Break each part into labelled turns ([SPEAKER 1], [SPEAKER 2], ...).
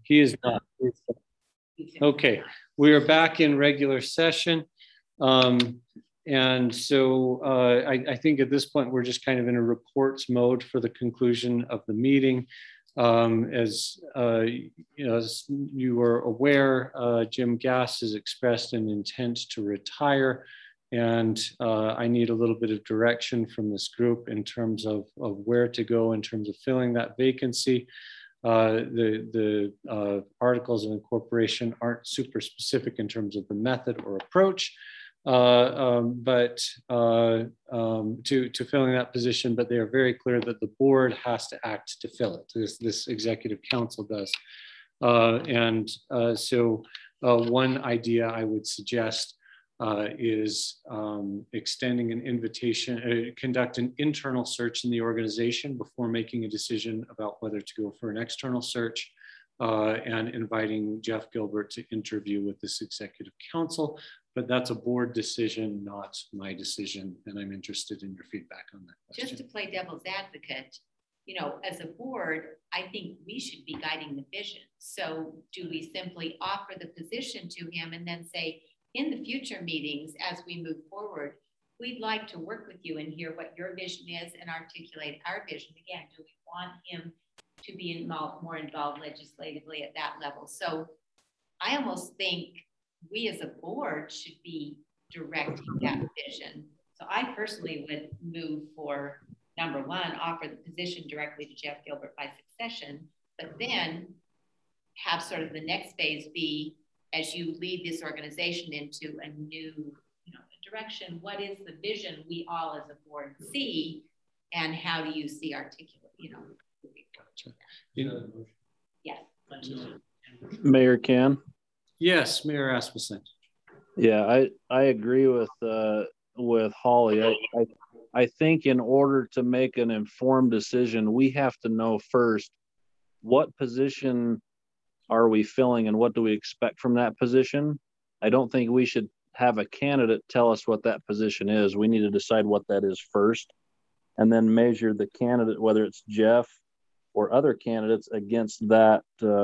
[SPEAKER 1] He is not. Okay, we are back in regular session. And so I think at this point, we're just kind of in a reports mode for the conclusion of the meeting. As you are aware, Jim Gass has expressed an intent to retire. And I need a little bit of direction from this group in terms of where to go in terms of filling that vacancy. The articles of incorporation aren't super specific in terms of the method or approach, but to filling that position, but they are very clear that the board has to act to fill it. This executive council does. So one idea I would suggest is extending an invitation, conduct an internal search in the organization before making a decision about whether to go for an external search, and inviting Jeff Gilbert to interview with this executive council. But that's a board decision, not my decision. And I'm interested in your feedback on that question.
[SPEAKER 2] Just to play devil's advocate, as a board, I think we should be guiding the vision. So do we simply offer the position to him and then say, in the future meetings, as we move forward, we'd like to work with you and hear what your vision is and articulate our vision. Again, do we want him to be more involved legislatively at that level? So I almost think we as a board should be directing that vision. So I personally would move for, number one, offer the position directly to Jeff Gilbert by succession, but then have sort of the next phase be, as you lead this organization into a new direction, what is the vision we all as a board see, and how do you see articulate,
[SPEAKER 1] Gotcha.
[SPEAKER 2] Yes.
[SPEAKER 3] Mayor Can?
[SPEAKER 1] Yes, Mayor Asmussen.
[SPEAKER 3] Yeah, I agree with Holly. I think in order to make an informed decision, we have to know first what position are we filling and what do we expect from that position. I don't think we should have a candidate tell us what that position is. We need to decide what that is first, and then measure the candidate, whether it's Jeff or other candidates, against that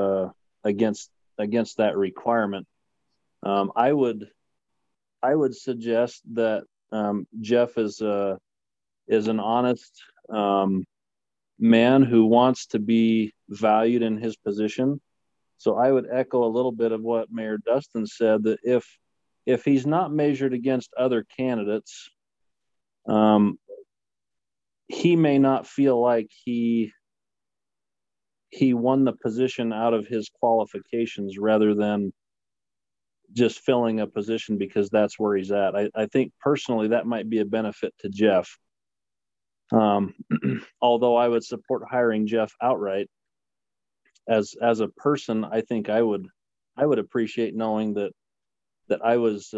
[SPEAKER 3] against that requirement. I would suggest that Jeff is an honest man who wants to be valued in his position. So I would echo a little bit of what Mayor Dustin said, that if he's not measured against other candidates, he may not feel like he won the position out of his qualifications rather than just filling a position because that's where he's at. I think personally that might be a benefit to Jeff. Although I would support hiring Jeff outright, as a person, I think I would appreciate knowing that I was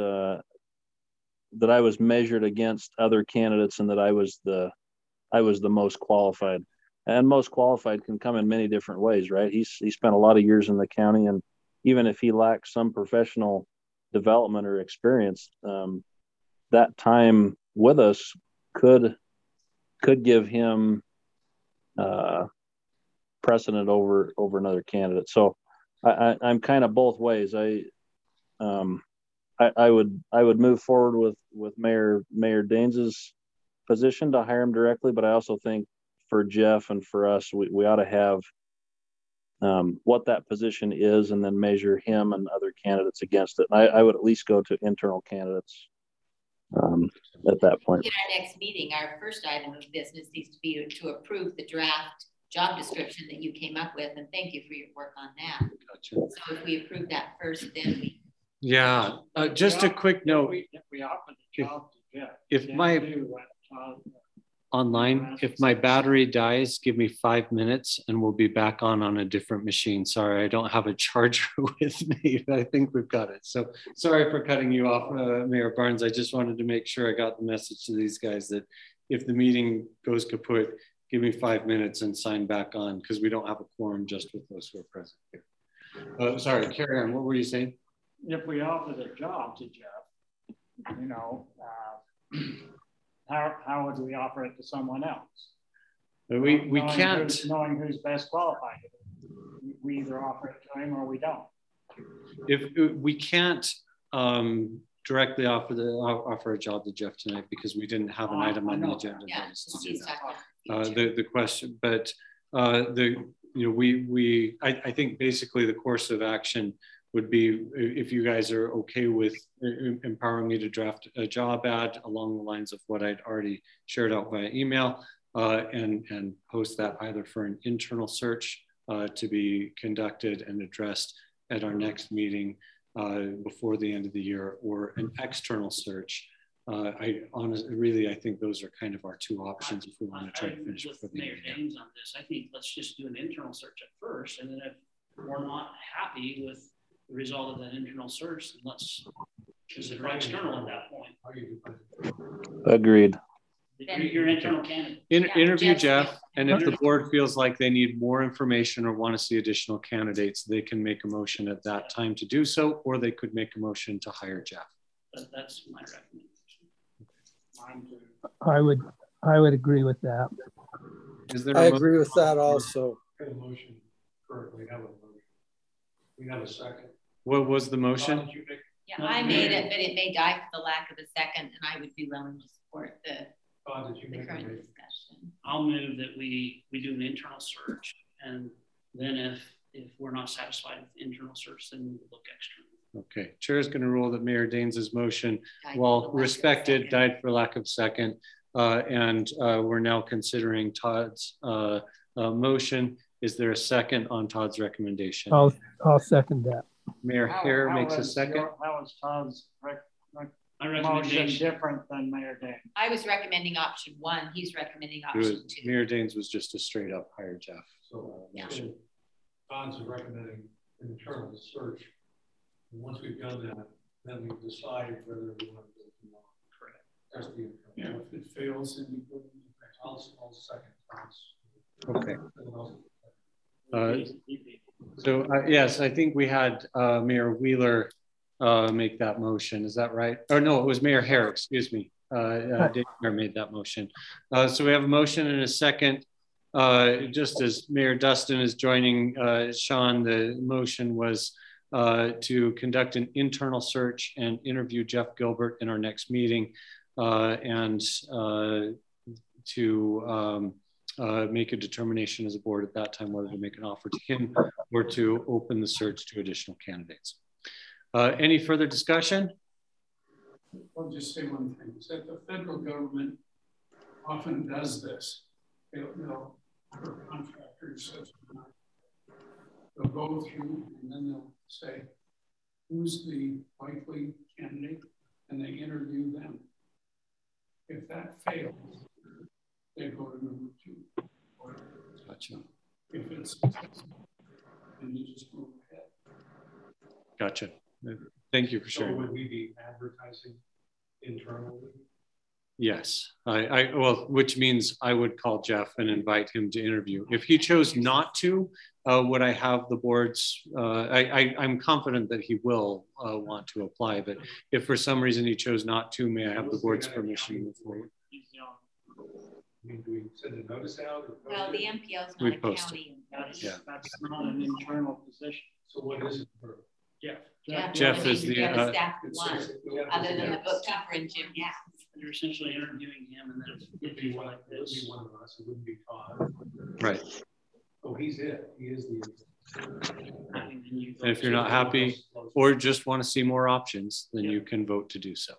[SPEAKER 3] measured against other candidates and that I was the most qualified. And most qualified can come in many different ways, right? He spent a lot of years in the county, and even if he lacks some professional development or experience, that time with us could give him precedent over another candidate. So I'm kind of both ways. I would move forward with Mayor Daines's position to hire him directly, but I also think for Jeff and for us, we ought to have what that position is, and then measure him and other candidates against it. And I would at least go to internal candidates at that point.
[SPEAKER 2] In our next meeting, our first item of business needs to be to approve the draft job description that you came up with, and thank you for your work on that.
[SPEAKER 1] Gotcha.
[SPEAKER 2] So if we approve that first, then we.
[SPEAKER 1] Yeah, just a quick note.
[SPEAKER 4] If we offer the job to Jeff,
[SPEAKER 1] if my online, if my battery dies, give me 5 minutes and we'll be back on a different machine. Sorry, I don't have a charger with me, but I think we've got it. So sorry for cutting you off, Mayor Barnes. I just wanted to make sure I got the message to these guys that if the meeting goes kaput, give me 5 minutes and sign back on, because we don't have a quorum just with those who are present here. Sorry, carry on. What were you saying?
[SPEAKER 4] If we offer the job to Jeff, how would we offer it to someone else?
[SPEAKER 1] We can't.
[SPEAKER 4] Knowing who's best qualified. we either offer it to him or we don't.
[SPEAKER 1] If we can't directly offer a job to Jeff tonight because we didn't have an item on the agenda.
[SPEAKER 2] Yeah,
[SPEAKER 1] to do
[SPEAKER 2] he's
[SPEAKER 1] that.
[SPEAKER 2] talking about
[SPEAKER 1] The question, but I think basically the course of action would be if you guys are okay with empowering me to draft a job ad along the lines of what I'd already shared out via email and post that either for an internal search to be conducted and addressed at our next meeting before the end of the year, or an external search. I think those are kind of our two options if we want to try to finish before the
[SPEAKER 4] Mayor Daines on this. I think let's just do an internal search at first, and then if we're not happy with the result of that internal search, then let's consider external at that point.
[SPEAKER 3] Agreed.
[SPEAKER 4] Your internal candidate.
[SPEAKER 1] Interview Jeff, and if the board feels like they need more information or want to see additional candidates, they can make a motion at that time to do so, or they could make a motion to hire Jeff.
[SPEAKER 4] That's my recommendation.
[SPEAKER 5] I would agree with that.
[SPEAKER 1] Is there
[SPEAKER 6] I agree with that also.
[SPEAKER 7] We have a motion. We have a second.
[SPEAKER 1] What was the motion?
[SPEAKER 2] Yeah, I made it, but it may die for the lack of a second, and I would be willing to support the current discussion.
[SPEAKER 4] I'll move that we do an internal search, and then if we're not satisfied with the internal search, then we'll look external.
[SPEAKER 1] Okay, Chair is going to rule that Mayor Daines' motion, while respected, died for lack of second, and we're now considering Todd's motion. Is there a second on Todd's recommendation?
[SPEAKER 5] I'll second that.
[SPEAKER 1] Mayor Hare makes a second.
[SPEAKER 4] How was Todd's motion different than Mayor Daines?
[SPEAKER 2] I was recommending option 1. He's recommending option 2.
[SPEAKER 1] Mayor Daines was just a straight up hire Jeff.
[SPEAKER 7] So Todd's is recommending an internal search. And once we've done that, then we decide whether we want to go from there. Correct. That's the internal. If it fails, then we go to the next. I'll second Todd's.
[SPEAKER 1] Okay. Yes, I think we had Mayor Wheeler make that motion. Is that right? Or no, it was Mayor Hare, excuse me. Dave Hare made that motion. So we have a motion and a second. Just as Mayor Dustin is joining Sean, the motion was to conduct an internal search and interview Jeff Gilbert in our next meeting and to make a determination as a board at that time whether to make an offer to him or to open the search to additional candidates. Any further discussion?
[SPEAKER 7] I'll just say one thing, is that the federal government often does this. They'll for contractors, they'll go through and then they'll say, who's the likely candidate? And they interview them. If that fails, they go to number 2.
[SPEAKER 1] Gotcha.
[SPEAKER 7] If it's successful, then you just move ahead.
[SPEAKER 1] Gotcha. Thank you for sharing.
[SPEAKER 7] So would we be advertising internally?
[SPEAKER 1] Yes, well, which means I would call Jeff and invite him to interview. If he chose not to, would I have the board's, I'm confident that he will want to apply, but if for some reason he chose not to, may I have the board's permission to move forward?
[SPEAKER 7] I mean, do we send a notice out? Or
[SPEAKER 2] well, the MPO is not
[SPEAKER 1] we
[SPEAKER 2] a
[SPEAKER 1] post
[SPEAKER 2] county.
[SPEAKER 4] That's not an internal position.
[SPEAKER 7] So what is it for?
[SPEAKER 1] Jeff is the
[SPEAKER 2] staff one, other than the bookkeeper and Jim Gass.
[SPEAKER 4] You're essentially interviewing him, and then if you like this,
[SPEAKER 7] It would be one of us. It wouldn't be Todd.
[SPEAKER 1] right.
[SPEAKER 7] Oh, he's it. He is the.
[SPEAKER 1] And if you're not happy or just want to see more options, then you can vote to do so.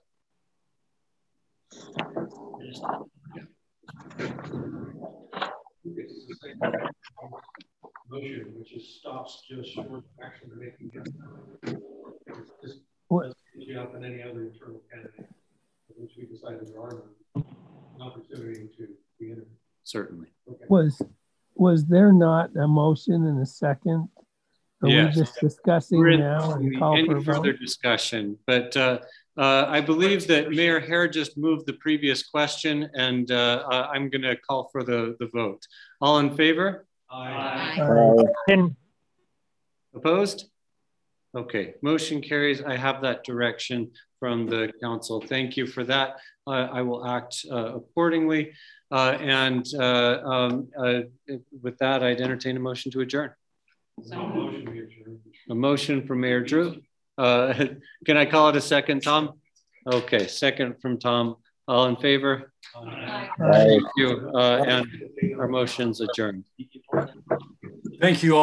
[SPEAKER 7] Motion, which is stops just short of actually making it. Just you up in any other internal candidate, which we decided there are an opportunity to be interviewed.
[SPEAKER 1] Certainly.
[SPEAKER 7] Okay.
[SPEAKER 5] Was there not a motion and a second? Are
[SPEAKER 1] yes.
[SPEAKER 5] we just discussing now and call for a
[SPEAKER 1] further
[SPEAKER 5] vote?
[SPEAKER 1] discussion? But I believe that Mayor Hare just moved the previous question, and I'm going to call for the vote. All in favor?
[SPEAKER 2] Aye.
[SPEAKER 1] Opposed? Okay, motion carries. I have that direction from the council. Thank you for that. I will act accordingly. With that, I'd entertain a motion to adjourn. A motion from Mayor Drew. Can I call it a second, Tom? Okay, second from Tom. All in favor?
[SPEAKER 2] Aye.
[SPEAKER 1] Thank you. And our motion's adjourned.
[SPEAKER 8] Thank you all.